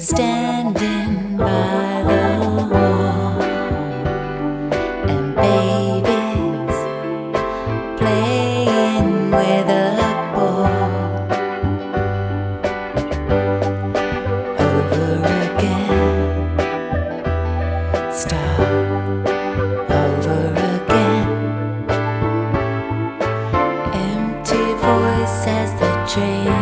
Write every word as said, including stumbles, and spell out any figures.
standing by the wall, and babies playing with a ball. Over again, start over again. Empty voice as the train